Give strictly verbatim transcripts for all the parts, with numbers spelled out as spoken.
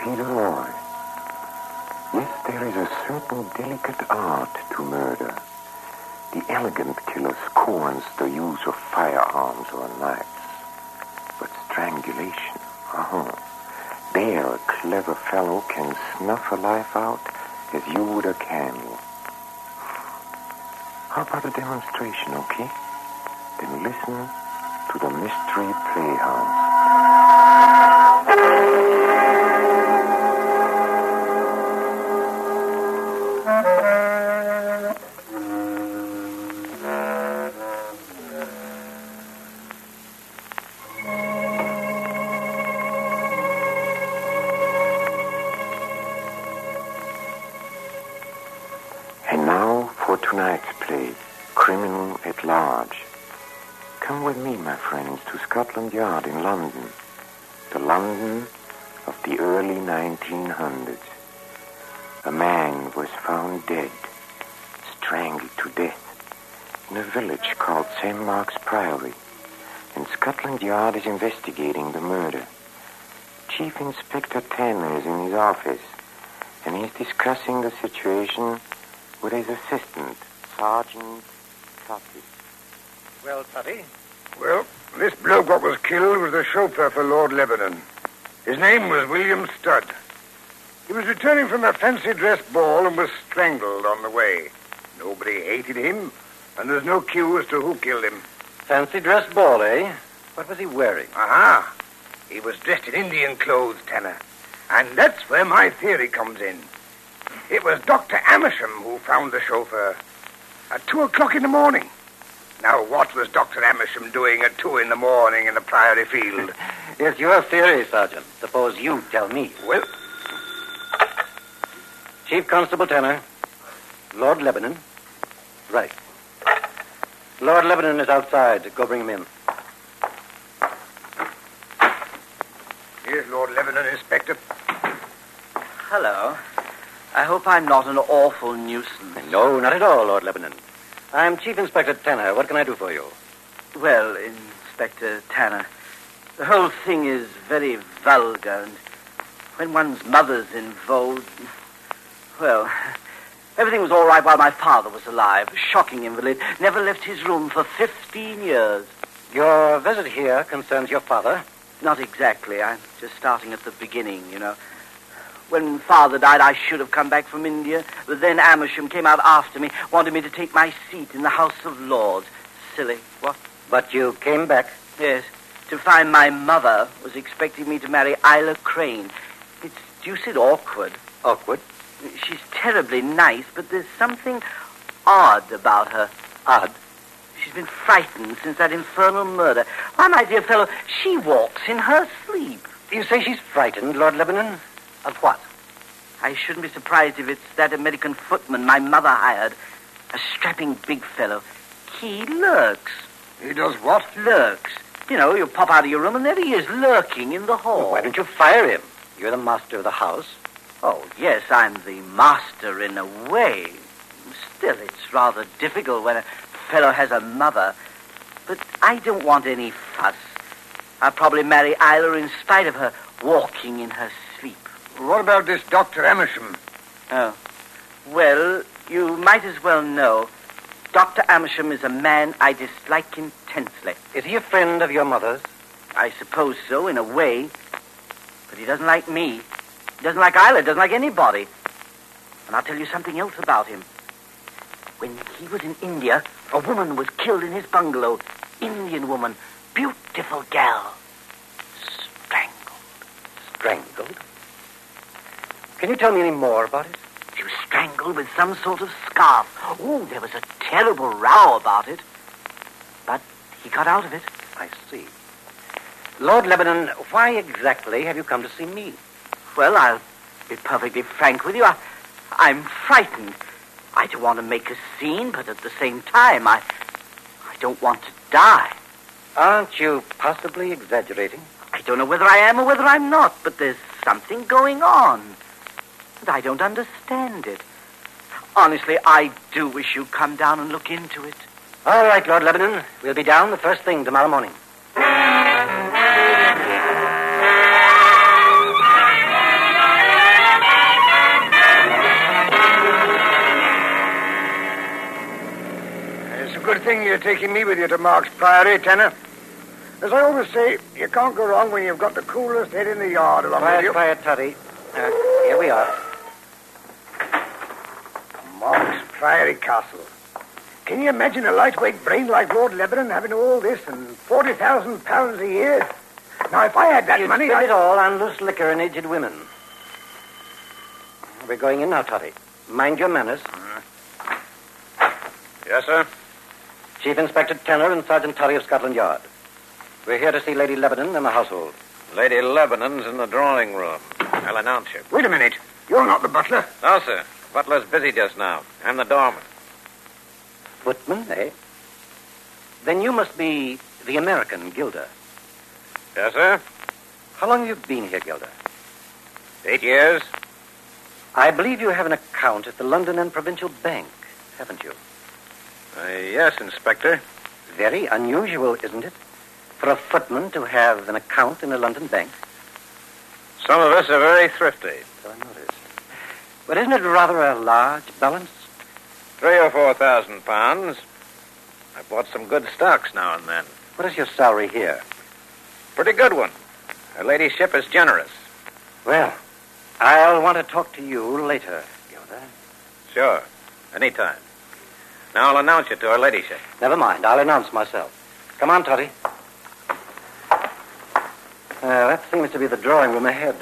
Peter Lorre. Yes, there is a certain delicate art to murder. The elegant killer scorns the use of firearms or knives. But strangulation, uh-huh. There, a clever fellow can snuff a life out as you would a candle. How about a demonstration, okay? Then listen to the Mystery Playhouse. And now for tonight's play, Criminal at Large. Come with me, my friends, to Scotland Yard in London. The London of the early nineteen hundreds. A man was found dead, strangled to death, in a village called Saint Mark's Priory. And Scotland Yard is investigating the murder. Chief Inspector Tanner is in his office, and he's discussing the situation with his assistant, Sergeant Tutty. Well, Tutty? Well, this bloke what was killed was the chauffeur for Lord Lebanon. His name was William Studd. He was returning from a fancy dress ball and was strangled on the way. Nobody hated him, and there's no clue as to who killed him. Fancy dress ball, eh? What was he wearing? Aha! He was dressed in Indian clothes, Tanner. And that's where my theory comes in. It was Doctor Amersham who found the chauffeur at two o'clock in the morning. Now, what was Doctor Amersham doing at two in the morning in the Priory Field? It's your theory, Sergeant. Suppose you tell me. Well, Chief Constable Tanner, Lord Lebanon. Right. Lord Lebanon is outside. Go bring him in. here's Lord Lebanon, Inspector. Hello. I hope I'm not an awful nuisance. No, not at all, Lord Lebanon. I'm Chief Inspector Tanner. What can I do for you? Well, Inspector Tanner, the whole thing is very vulgar, and when one's mother's involved, well, everything was all right while my father was alive. A shocking invalid. Never left his room for fifteen years. Your visit here concerns your father? Not exactly. I'm just starting at the beginning, you know. When Father died, I should have come back from India, but then Amersham came out after me, wanted me to take my seat in the House of Lords. Silly. What? But you came back? Yes, to find my mother was expecting me to marry Isla Crane. It's deuced awkward. Awkward? She's terribly nice, but there's something odd about her. Odd? She's been frightened since that infernal murder. Why, my dear fellow, she walks in her sleep. You say she's frightened, Lord Lebanon? Of what? I shouldn't be surprised if it's that American footman my mother hired. A strapping big fellow. He lurks. He does what? Lurks. You know, you pop out of your room and there he is, lurking in the hall. Well, why don't you fire him? You're the master of the house. Oh, yes, I'm the master in a way. Still, it's rather difficult when a fellow has a mother. But I don't want any fuss. I'll probably marry Isla in spite of her walking in her sleep. What about this Doctor Amersham? Oh. Well, you might as well know. Doctor Amersham is a man I dislike intensely. Is he a friend of your mother's? I suppose so, in a way. But he doesn't like me. He doesn't like Isla, doesn't like anybody. And I'll tell you something else about him. When he was in India, a woman was killed in his bungalow. Indian woman. Beautiful gal. Strangled. Strangled? Can you tell me any more about it? She was strangled with some sort of scarf. Oh, there was a terrible row about it. But he got out of it. I see. Lord Lebanon, why exactly have you come to see me? Well, I'll be perfectly frank with you. I, I'm frightened. I don't want to make a scene, but at the same time, I, I don't want to die. Aren't you possibly exaggerating? I don't know whether I am or whether I'm not, but there's something going on. And I don't understand it. Honestly, I do wish you'd come down and look into it. All right, Lord Lebanon. We'll be down the first thing tomorrow morning. thing you're taking me with you to Mark's Priory, Tanner. As I always say, you can't go wrong when you've got the coolest head in the yard along Quiet, with you. quiet, Toddy. Uh, here we are. Mark's Priory Castle. Can you imagine a lightweight brain like Lord Lebanon having all this and forty thousand pounds a year? Now, if I had that You'd money, spend I'd... it all on loose liquor and aged women. We're going in now, Toddy. Mind your manners. Yes, sir? Chief Inspector Tanner and Sergeant Toddy of Scotland Yard. We're here to see Lady Lebanon and the household. Lady Lebanon's in the drawing room. I'll announce you. Wait a minute. You're not the butler. No, sir. Butler's busy just now. I'm the doorman. Footman, eh? Then you must be the American Gilda. Yes, sir? How long have you been here, Gilda? Eight years? I believe you have an account at the London and Provincial Bank, haven't you? Uh, yes, Inspector. Very unusual, isn't it? For a footman to have an account in a London bank. Some of us are very thrifty. So I noticed. But isn't it rather a large balance? Three or four thousand pounds. I bought some good stocks now and then. What is your salary here? Pretty good one. Her ladyship is generous. Well, I'll want to talk to you later, Gilda. Sure. Anytime. Now I'll announce you to her ladyship. Never mind. I'll announce myself. Come on, Toddy. Uh, that seems to be the drawing room ahead.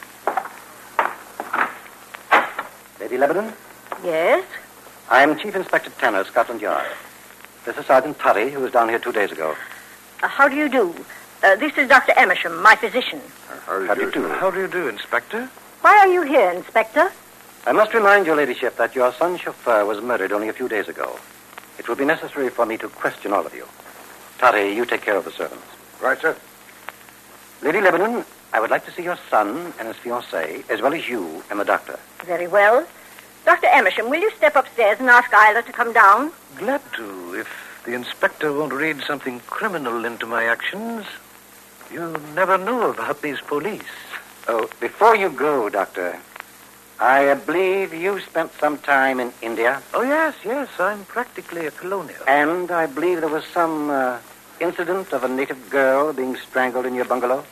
Lady Lebanon? Yes? I'm Chief Inspector Tanner, Scotland Yard. This is Sergeant Toddy, who was down here two days ago. Uh, how do you do? Uh, this is Doctor Emersham, my physician. How do you do? How do you do, Inspector? Why are you here, Inspector? I must remind your ladyship that your son's chauffeur was murdered only a few days ago. It will be necessary for me to question all of you. Toddy, you take care of the servants. Right, sir. Lady Lebanon, I would like to see your son and his fiancée, as well as you and the doctor. Very well. Doctor Emersham, will you step upstairs and ask Isla to come down? Glad to, if the inspector won't read something criminal into my actions. You never know about these police. Oh, before you go, Doctor, I believe you spent some time in India. Oh, yes, yes, I'm practically a colonial. And I believe there was some uh, incident of a native girl being strangled in your bungalow.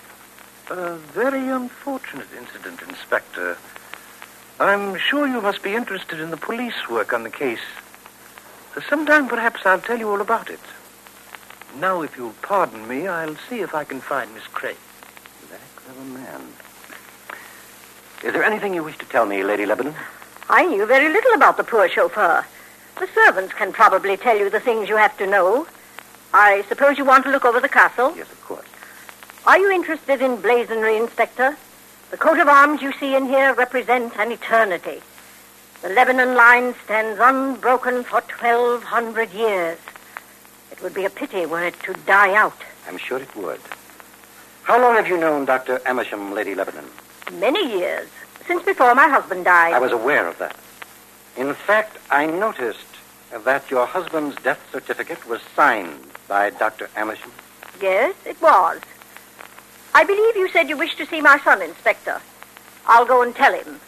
A very unfortunate incident, Inspector. I'm sure you must be interested in the police work on the case. Sometime, perhaps, I'll tell you all about it. Now, if you'll pardon me, I'll see if I can find Miss Craig. Very clever man. Is there anything you wish to tell me, Lady Lebanon? I knew very little about the poor chauffeur. The servants can probably tell you the things you have to know. I suppose you want to look over the castle? Yes, of course. Are you interested in blazonry, Inspector? The coat of arms you see in here represent an eternity. The Lebanon line stands unbroken for twelve hundred years. It would be a pity were it to die out. I'm sure it would. How long have you known Doctor Emersham, Lady Lebanon? Many years. Since before my husband died. I was aware of that. In fact, I noticed that your husband's death certificate was signed by Doctor Emersham. Yes, it was. I believe you said you wished to see my son, Inspector. I'll go and tell him.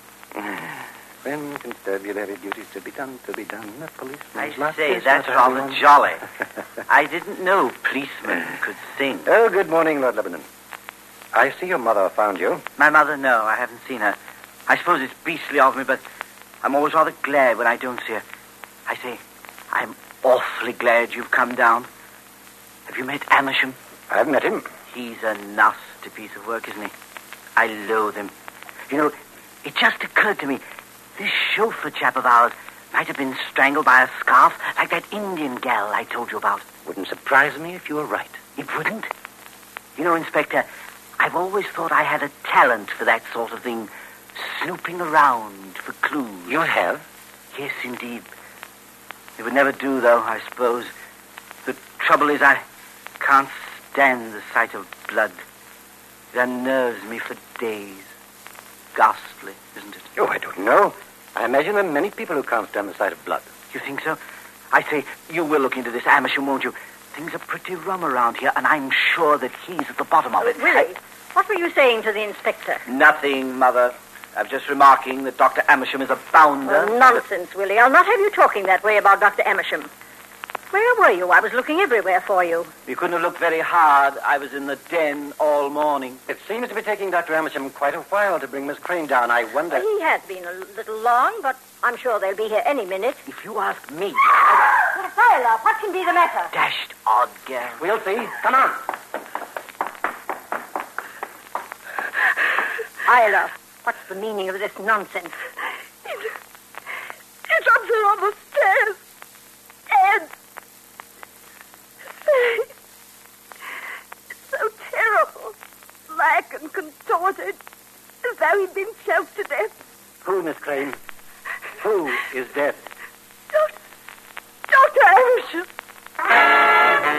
When constabulary duties to be done, to be done. The policeman. I say, that's rather jolly. I didn't know policemen could sing. Oh, good morning, Lord Lebanon. I see your mother found you. My mother, no, I haven't seen her. I suppose it's beastly of me, but I'm always rather glad when I don't see her. I say, I'm awfully glad you've come down. Have you met Amersham? I've met him. He's a nasty piece of work, isn't he? I loathe him. You know, it just occurred to me, this chauffeur chap of ours might have been strangled by a scarf like that Indian gal I told you about. Wouldn't surprise me if you were right. It wouldn't? You know, Inspector, I've always thought I had a talent for that sort of thing, snooping around for clues. You have? Yes, indeed. It would never do, though, I suppose. The trouble is I can't stand the sight of blood. It unnerves me for days. Ghastly, isn't it? Oh, I don't know. I imagine there are many people who can't stand the sight of blood. You think so? I say, you will look into this, Amersham, won't you? Things are pretty rum around here, and I'm sure that he's at the bottom of it. Willie, I... what were you saying to the inspector? Nothing, Mother. I'm just remarking that Doctor Amersham is a bounder. Oh, nonsense, Willie. I'll not have you talking that way about Doctor Amersham. Where were you? I was looking everywhere for you. You couldn't have looked very hard. I was in the den all morning. It seems to be taking Doctor Amersham quite a while to bring Miss Crane down. I wonder... He has been a little long, but I'm sure they'll be here any minute. If you ask me... Tyler, what can be the matter? Dashed odd girl. We'll see. Come on. Isla, what's the meaning of this nonsense? It's up there on the stairs. And... It's so terrible. Black and contorted. As though he'd been choked to death. Who, Miss Crane? Who is dead? Doctor... Doctor Amersham.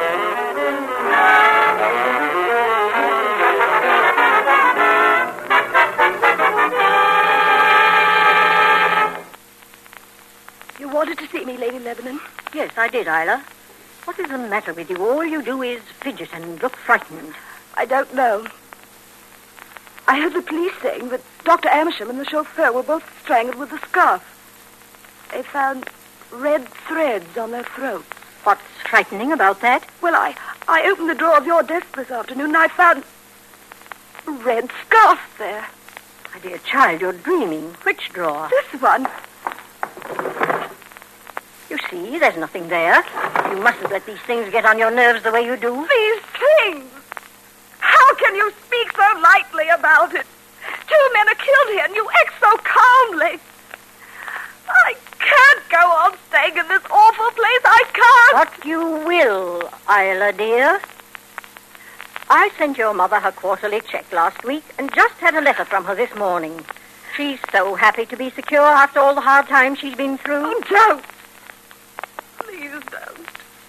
You wanted to see me, Lady Lebanon? Yes, I did, Isla. What is the matter with you? All you do is fidget and look frightened. I don't know. I heard the police saying that Doctor Amersham and the chauffeur were both strangled with a scarf. They found red threads on their throats. What's frightening about that? Well, I, I opened the drawer of your desk this afternoon and I found a red scarf there. My dear child, you're dreaming. Which drawer? This one. You see, there's nothing there. You mustn't let these things get on your nerves the way you do. These things! How can you speak so lightly about it? Two men are killed here and you act so calmly. I can't go on staying in this awful place. I can't. What you will, Isla, dear. I sent your mother her quarterly check last week and just had a letter from her this morning. She's so happy to be secure after all the hard times she's been through. Oh, don't. Please don't.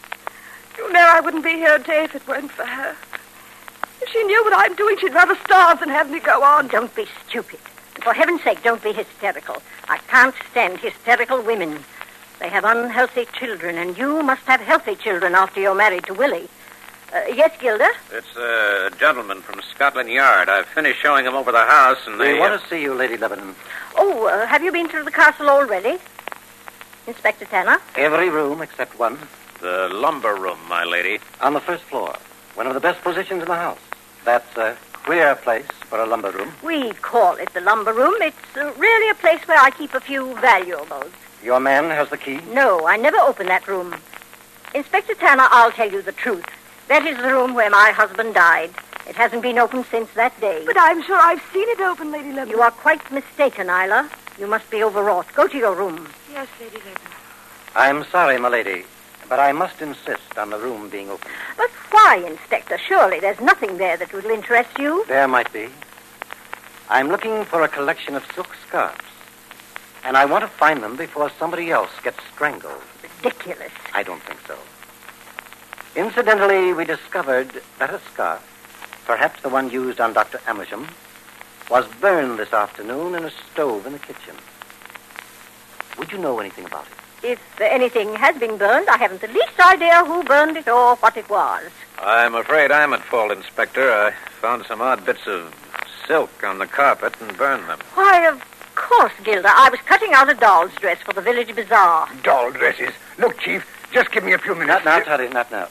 You know I wouldn't be here a day if it weren't for her. If she knew what I'm doing, she'd rather starve than have me go on. Don't be stupid. And for heaven's sake, don't be hysterical. I can't stand hysterical women. They have unhealthy children, and you must have healthy children after you're married to Willie. Uh, yes, Gilda? It's a gentleman from Scotland Yard. I've finished showing him over the house, and they... We want to see you, Lady Lebanon. Oh, uh, have you been through the castle already? Inspector Tanner? Every room except one. The lumber room, my lady. On the first floor. One of the best positions in the house. That's a queer place for a lumber room. We call it the lumber room. It's uh, really a place where I keep a few valuables. Your man has the key? No, I never open that room. Inspector Tanner, I'll tell you the truth. That is the room where my husband died. It hasn't been opened since that day. But I'm sure I've seen it open, Lady Lebanon. You are quite mistaken, Isla. You must be overwrought. Go to your room. Yes, Lady Lebanon. I'm sorry, my lady, but I must insist on the room being open. But why, Inspector? Surely there's nothing there that will interest you. There might be. I'm looking for a collection of silk scarves, and I want to find them before somebody else gets strangled. Ridiculous. I don't think so. Incidentally, we discovered that a scarf, perhaps the one used on Doctor Amersham, was burned this afternoon in a stove in the kitchen. Would you know anything about it? If anything has been burned, I haven't the least idea who burned it or what it was. I'm afraid I'm at fault, Inspector. I found some odd bits of silk on the carpet and burned them. Why, of course, Gilda. I was cutting out a doll's dress for the village bazaar. Doll dresses. Look, Chief, just give me a few minutes. Not now, Toddy, not now.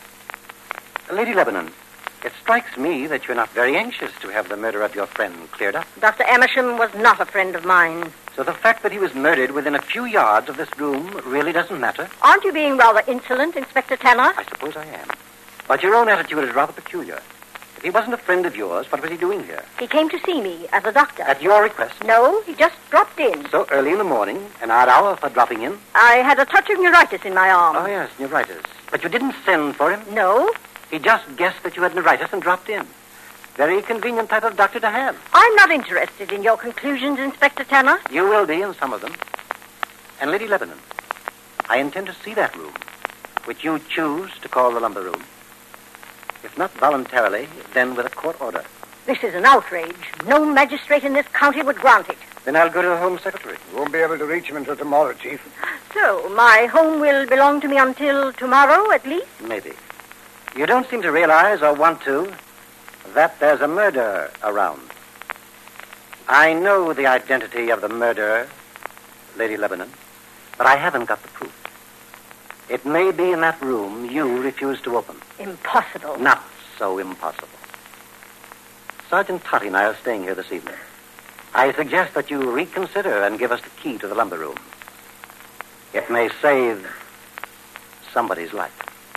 Lady Lebanon, it strikes me that you're not very anxious to have the murder of your friend cleared up. Doctor Amersham was not a friend of mine. So the fact that he was murdered within a few yards of this room really doesn't matter? Aren't you being rather insolent, Inspector Tanner? I suppose I am. But your own attitude is rather peculiar. If he wasn't a friend of yours, what was he doing here? He came to see me as a doctor. At your request? No, he just dropped in. So early in the morning, an odd hour for dropping in? I had a touch of neuritis in my arm. Oh, yes, neuritis. But you didn't send for him? No. He just guessed that you had neuritis and dropped in. Very convenient type of doctor to have. I'm not interested in your conclusions, Inspector Tanner. You will be in some of them. And Lady Lebanon, I intend to see that room, which you choose to call the lumber room. If not voluntarily, then with a court order. This is an outrage. No magistrate in this county would grant it. Then I'll go to the Home Secretary. You won't be able to reach him until tomorrow, Chief. So, my home will belong to me until tomorrow, at least? Maybe. You don't seem to realize, or want to, that there's a murderer around. I know the identity of the murderer, Lady Lebanon, but I haven't got the proof. It may be in that room you refuse to open. Impossible. Not so impossible. Sergeant Totty and I are staying here this evening. I suggest that you reconsider and give us the key to the lumber room. It may save somebody's life.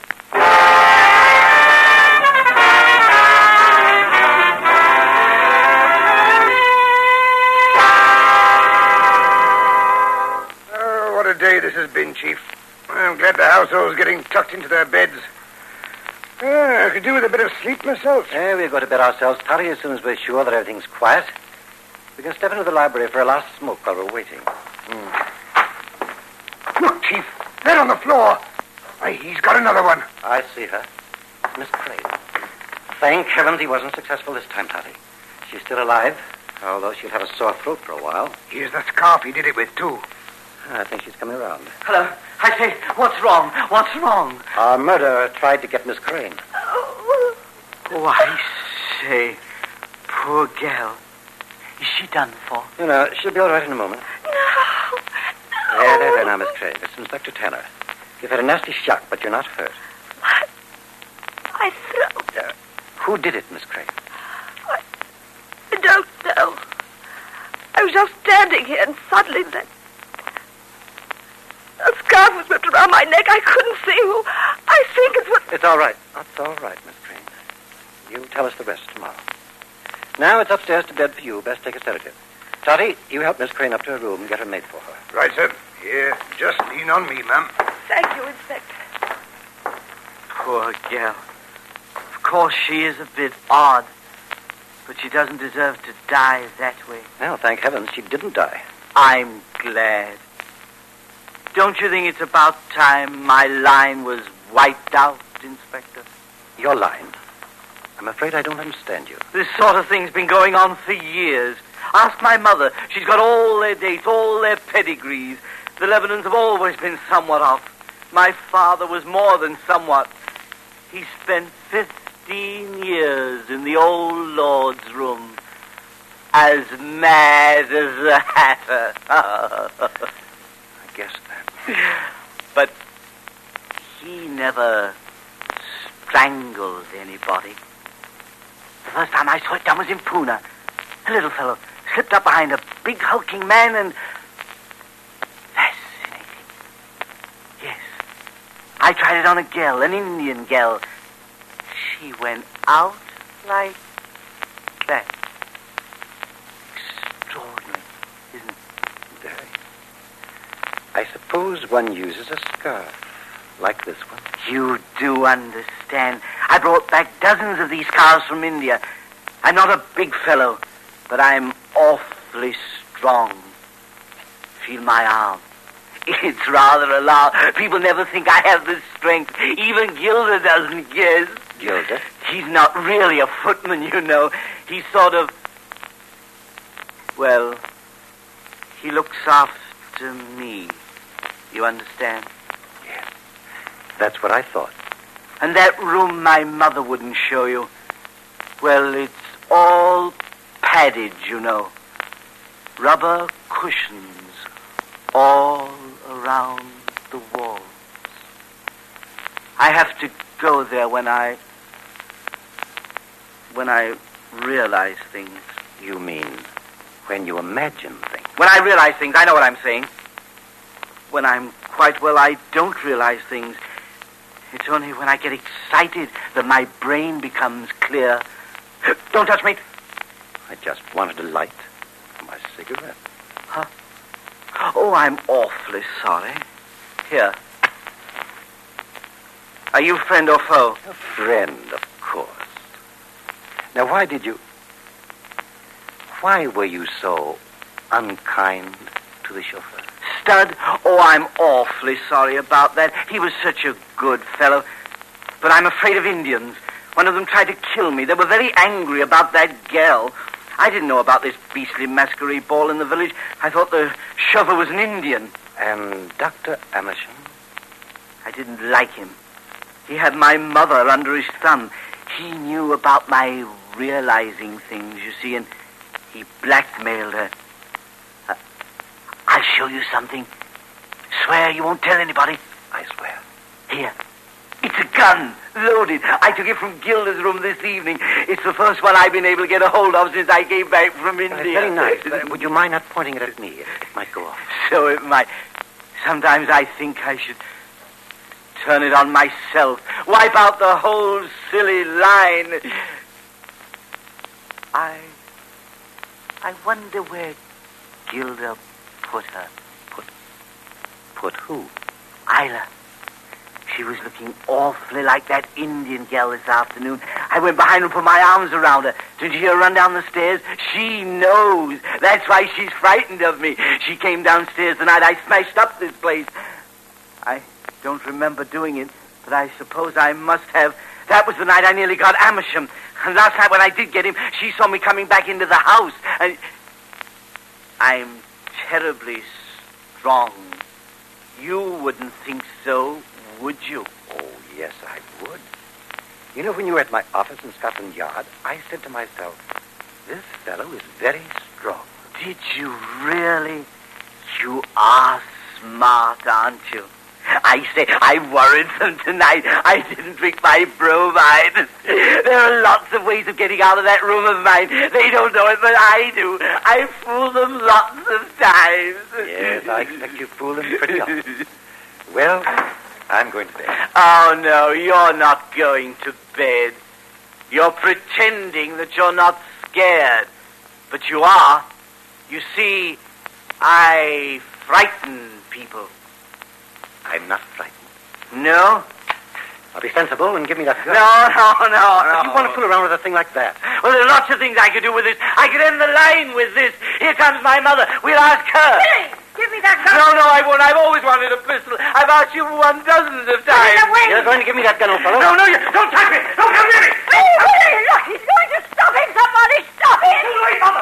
Oh, what a day this has been, Chief. I'm glad the household's getting tucked into their beds. Oh, I could do with a bit of sleep myself. Eh, we'll go to bed ourselves, Totty, as soon as we're sure that everything's quiet. We can step into the library for a last smoke while we're waiting. Hmm. Look, Chief. There on the floor. Why, he's got another one. I see her. Miss Crane. Thank heavens he wasn't successful this time, Totty. She's still alive, although she'll have a sore throat for a while. Here's the scarf he did it with, too. I think she's coming around. Hello. I say, what's wrong? What's wrong? Our murderer tried to get Miss Crane. Oh, Oh, I say, poor gal. Is she done for? You know, she'll be all right in a moment. no. no. There, there, there now, Miss Crane. It's Inspector Tanner. You've had a nasty shock, but you're not hurt. What? My throat. Uh, who did it, Miss Crane? I, I don't know. I was just standing here and suddenly that... A scarf was whipped around my neck. I couldn't see who. I think it was... It's all right. That's all right, Miss Crane. You tell us the rest tomorrow. Now it's upstairs to bed for you. Best take a sedative. Totty, you help Miss Crane up to her room and get her made for her. Right, sir. Here, just lean on me, ma'am. Thank you, Inspector. Poor gal. Of course, she is a bit odd, but she doesn't deserve to die that way. Well, thank heavens she didn't die. I'm glad. Don't you think it's about time my line was wiped out, Inspector? Your line? I'm afraid I don't understand you. This sort of thing's been going on for years. Ask my mother. She's got all their dates, all their pedigrees. The Lebanons have always been somewhat off. My father was more than somewhat. He spent fifteen years in the old Lord's room, as mad as a hatter. I guessed that. But he never strangled anybody. The first time I saw it done was in Pune. A little fellow slipped up behind a big hulking man and... Fascinating. Yes. I tried it on a gal, an Indian gal. She went out like that. Extraordinary, isn't it? Very. I suppose one uses a scarf like this one. You do understand. I brought back dozens of these cars from India. I'm not a big fellow, but I'm awfully strong. Feel my arm. It's rather alarming. People never think I have this strength. Even Gilda doesn't guess. Gilda? He's not really a footman, you know. He's sort of... Well, he looks after me. You understand? Yes. That's what I thought. And that room my mother wouldn't show you. Well, it's all padded, you know. Rubber cushions all around the walls. I have to go there when I... when I realize things. You mean when you imagine things? When I realize things, I know what I'm saying. When I'm quite well, I don't realize things. It's only when I get excited that my brain becomes clear. Don't touch me. I just wanted a light for my cigarette. Huh? Oh, I'm awfully sorry. Here. Are you friend or foe? A friend, of course. Now, why did you... Why were you so unkind to the chauffeur? Stud? Oh, I'm awfully sorry about that. He was such a good fellow. But I'm afraid of Indians. One of them tried to kill me. They were very angry about that gal. I didn't know about this beastly masquerade ball in the village. I thought the chauffeur was an Indian. And Doctor Amersham? I didn't like him. He had my mother under his thumb. He knew about my realizing things, you see, and he blackmailed her. I'll show you something. Swear you won't tell anybody. I swear. Here. It's a gun, loaded. I took it from Gilda's room this evening. It's the first one I've been able to get a hold of since I came back from India. Well, it's very nice. But would you mind not pointing it at me? It, it might go off. So it might. Sometimes I think I should turn it on myself. Wipe out the whole silly line. I... I wonder where Gilda put her. Put... Put who? Isla. She was looking awfully like that Indian girl this afternoon. I went behind her and put my arms around her. Did you hear her run down the stairs? She knows. That's why she's frightened of me. She came downstairs the night I smashed up this place. I don't remember doing it, but I suppose I must have. That was the night I nearly got Amersham. And last night when I did get him, she saw me coming back into the house. And I'm terribly strong. You wouldn't think so, would you? Oh, yes, I would. You know, when you were at my office in Scotland Yard, I said to myself, this fellow is very strong. Did you really? You are smart, aren't you? I say, I worried them tonight. I didn't drink my bromide. There are lots of ways of getting out of that room of mine. They don't know it, but I do. I fool them lots of times. Yes, I expect you fool them pretty often. Well, I'm going to bed. Oh, no, you're not going to bed. You're pretending that you're not scared. But you are. You see, I frighten people. I'm not frightened. No? I'll be sensible and give me that gun. No, no, no, no. You want to fool around with a thing like that? Well, there are lots of things I could do with this. I could end the line with this. Here comes my mother. We'll ask her. Billy, give me that gun. No, no, I won't. I've always wanted a pistol. I've asked you one dozens of times. Get it away. You're going to give me that gun, old fellow? No, no, you don't touch me. Don't come near me. Billy, Billy, look, he's going to stop him. Somebody stop him. Get away, mother.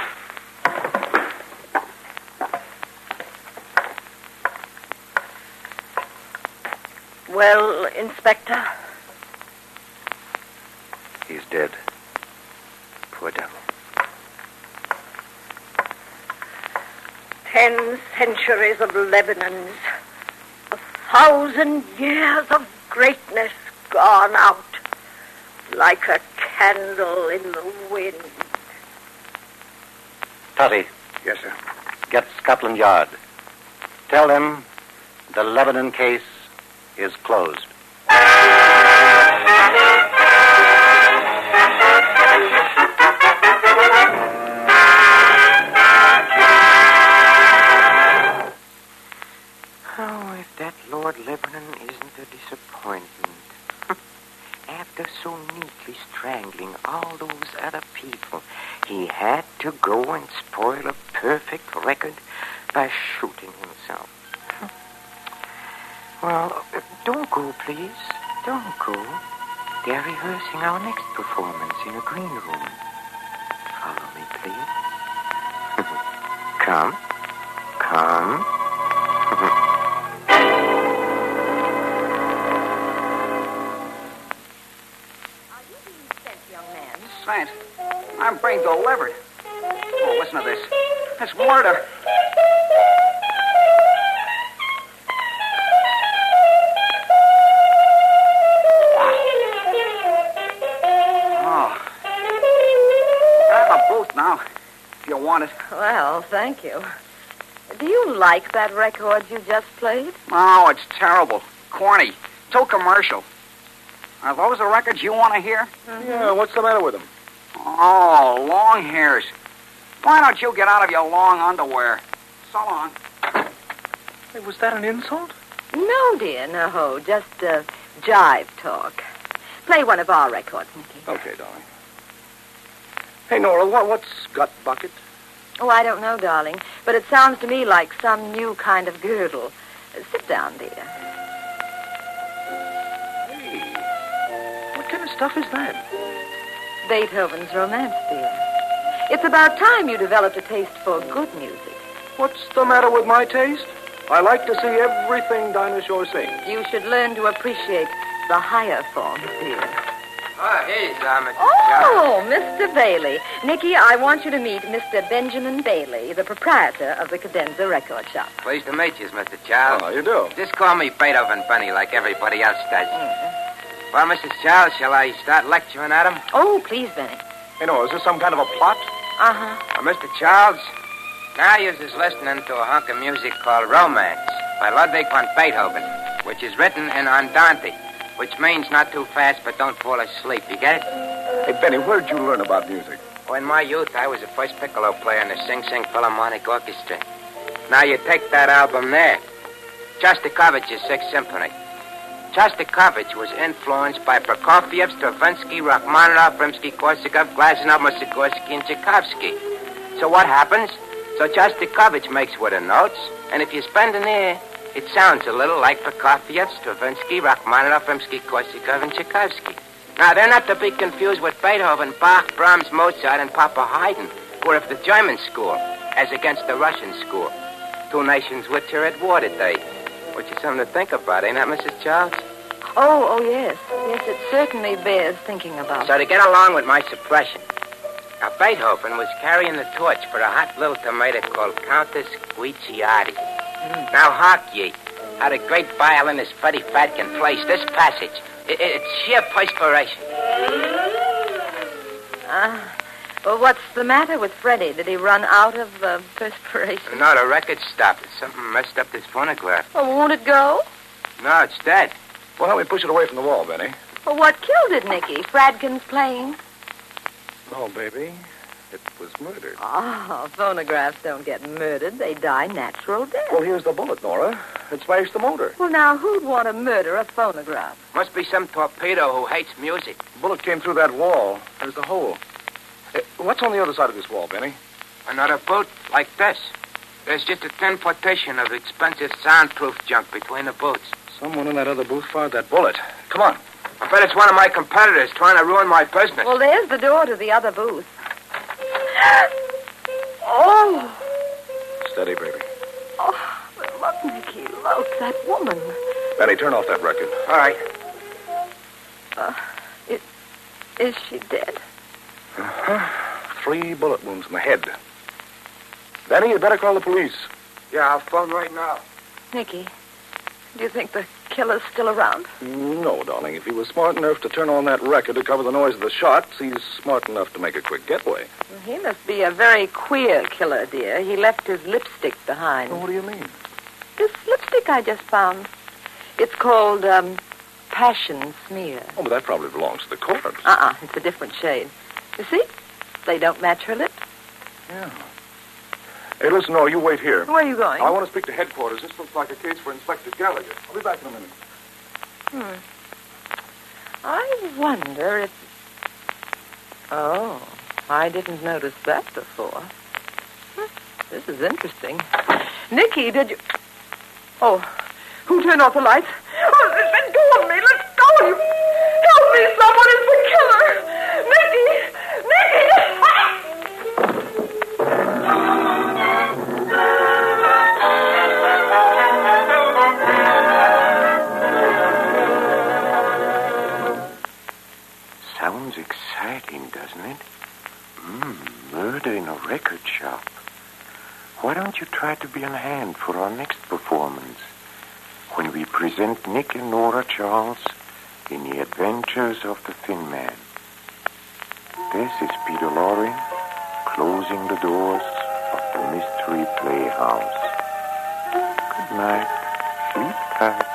Well, Inspector? He's dead. Poor devil. Ten centuries of Lebanon's, a thousand years of greatness gone out like a candle in the wind. Toddy. Yes, sir. Get Scotland Yard. Tell them the Lebanon case is closed. Oh, if that Lord Lebanon isn't a disappointment. After so neatly strangling all those other people, he had to go and spoil a perfect record by shooting himself. Well, uh, don't go, please. Don't go. They're rehearsing our next performance in a green room. Follow me, please. Come. Come. Are you being sent, young man? Science. I'm brain delivered. Oh, listen to this. It's murder. Now, if you want it. Well, thank you. Do you like that record you just played? Oh, it's terrible. Corny. Too commercial. Are those the records you want to hear? Mm-hmm. Yeah, what's the matter with them? Oh, long hairs. Why don't you get out of your long underwear? So long. Hey, was that an insult? No, dear, no. Just uh, jive talk. Play one of our records, Nicky. Okay, darling. Hey, Nora, what, what's gut bucket? Oh, I don't know, darling, but it sounds to me like some new kind of girdle. Uh, sit down, dear. Hey, what kind of stuff is that? Beethoven's Romance, dear. It's about time you developed a taste for good music. What's the matter with my taste? I like to see everything Dinah Shore sings. You should learn to appreciate the higher forms, dear. Oh, here's uh, Mister Oh, Mister Bailey. Nicky, I want you to meet Mister Benjamin Bailey, the proprietor of the Cadenza Record Shop. Pleased to meet you, Mister Charles. Oh, you do? Just call me Beethoven Benny like everybody else does. Mm-hmm. Well, Missus Charles, shall I start lecturing at him? Oh, please, Benny. You know, is this some kind of a plot? Uh-huh. Well, Mister Charles, now you're just listening to a hunk of music called Romance by Ludwig van Beethoven, which is written in Andante, which means not too fast but don't fall asleep. You get it? Hey, Benny, where'd you learn about music? Oh, in my youth, I was the first piccolo player in the Sing Sing Philharmonic Orchestra. Now you take that album there, Shostakovich's Sixth Symphony. Shostakovich was influenced by Prokofiev, Stravinsky, Rachmaninoff, Rimsky-Korsakov, Glazunov, Mussorgsky, and Tchaikovsky. So what happens? So Shostakovich makes with the notes, and if you spend an ear, it sounds a little like Prokofiev, Stravinsky, Rachmaninoff, Rimsky-Korsakov, and Tchaikovsky. Now, they're not to be confused with Beethoven, Bach, Brahms, Mozart, and Papa Haydn, who are of the German school, as against the Russian school. Two nations which are at war today. Which is something to think about, ain't that, Missus Charles? Oh, oh, yes. Yes, it certainly bears thinking about. So to get along with my suppression, now Beethoven was carrying the torch for a hot little tomato called Countess Guicciardi. Mm. Now hark ye, how the great violinist Freddie Fatkin plays this passage. It, it, it's sheer perspiration. Ah, uh, well, what's the matter with Freddie? Did he run out of uh, perspiration? No, the record stopped. Something messed up this phonograph. Oh, won't it go? No, it's dead. Well, help me push it away from the wall, Benny. Well, what killed it, Nicky? Fradkin's playing? No, baby. It was murdered. Oh, phonographs don't get murdered. They die natural death. Well, here's the bullet, Nora. It smashed the motor. Well, now, who'd want to murder a phonograph? Must be some torpedo who hates music. The bullet came through that wall. There's the hole. Uh, what's on the other side of this wall, Benny? Another booth like this. There's just a thin partition of expensive soundproof junk between the booths. Someone in that other booth fired that bullet. Come on. I bet it's one of my competitors trying to ruin my business. Well, there's the door to the other booth. Oh! Steady, baby. Oh, look, Nicky, look, that woman. Benny, turn off that record. All right. Uh, is, is she dead? Uh-huh. Three bullet wounds in the head. Benny, you'd better call the police. Yeah, I'll phone right now. Nicky, do you think the killer's still around? No, darling. If he was smart enough to turn on that record to cover the noise of the shots, he's smart enough to make a quick getaway. He must be a very queer killer, dear. He left his lipstick behind. Well, what do you mean? This lipstick I just found. It's called, um, Passion Smear. Oh, but that probably belongs to the corpse. Uh-uh. It's a different shade. You see? They don't match her lips. Yeah. Hey, listen, Nora, you wait here. Where are you going? I want to speak to headquarters. This looks like a case for Inspector Gallagher. I'll be back in a minute. Hmm. I wonder if... Oh, I didn't notice that before. Hmm. This is interesting. Nicky, did you... Oh, who turned off the lights? Oh, let go of me. Let go of you. Help me. Someone is the killer. Nicky! Nicky! Sounds exciting, doesn't it? Mmm, murder in a record shop. Why don't you try to be on hand for our next performance, when we present Nick and Nora Charles in The Adventures of the Thin Man. This is Peter Lorre, closing the doors of the Mystery Playhouse. Good night. Sleep tight.